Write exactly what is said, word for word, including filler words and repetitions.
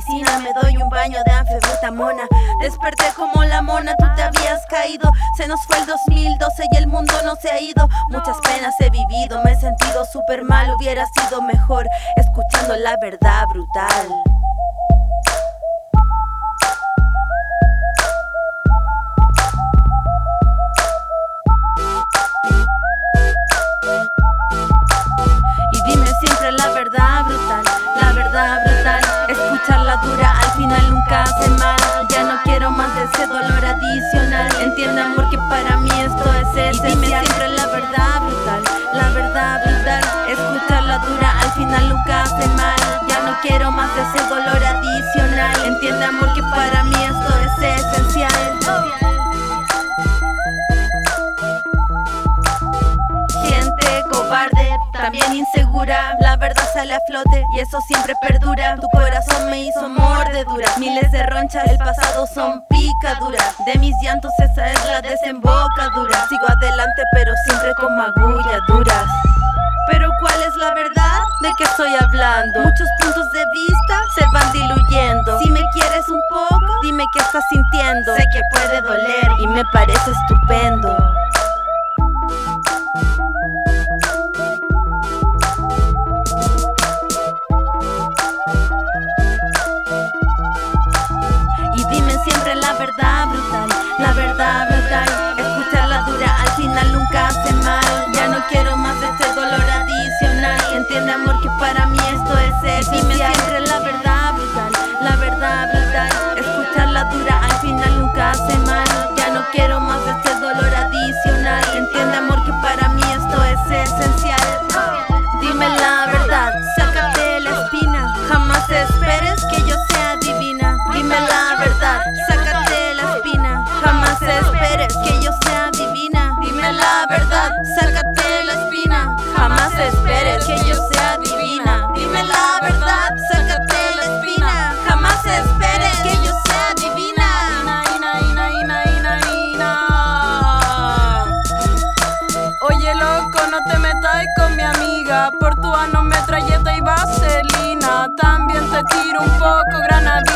piscina, me doy un baño de anfetamona. Desperté como la mona, tú te habías caído. Se nos fue el dos mil doce y el mundo no se ha ido. Muchas penas he vivido, me he sentido súper mal. Hubiera sido mejor escuchando la verdad brutal. La verdad brutal, la verdad brutal. Escucharla dura, al final nunca hace mal. Ya no quiero más de ese dolor adicional. Entiende, amor, que para mí esto es esencial. Y dime siempre la verdad brutal, la verdad brutal. Escucharla dura, al final nunca hace mal. Ya no quiero más de ese dolor adicional. Entiende, amor, que para mí esto es esencial. Gente cobarde, también insegura, la verdad sale a flote y eso siempre perdura. Tu corazón me hizo mordedura, miles de ronchas, el pasado son picaduras. De mis llantos esa es la desembocadura. Sigo adelante pero siempre con magulladuras. Pero ¿cuál es la verdad? ¿De qué estoy hablando? Muchos puntos de vista se van diluyendo. Si me quieres un poco, dime qué estás sintiendo. Sé que puede doler y me parece estupendo. La verdad brutal, la verdad brutal. Escucharla dura, al final nunca hace mal. Ya no quiero más de este dolor adicional. Entiende, amor, que para mí esto es esencial. Dime siempre la verdad brutal, la verdad brutal. Escucharla dura, al final nunca hace mal. Ya no quiero más de este dolor adicional. Entiende, amor, que para mí esto es esencial. Dime la verdad, sácate la espina. Jamás esperes que yo sea divina. Dime la verdad, sácate la espina. Jamás esperes que yo sea divina. Dime la verdad, sácate la espina. Jamás esperes que yo sea divina. Dime la verdad, sácate la espina. Jamás esperes que yo sea divina. Oye, loco, no te metas con mi amiga. Por tu ano metralleta y vaselina. También te tiro un poco granadina.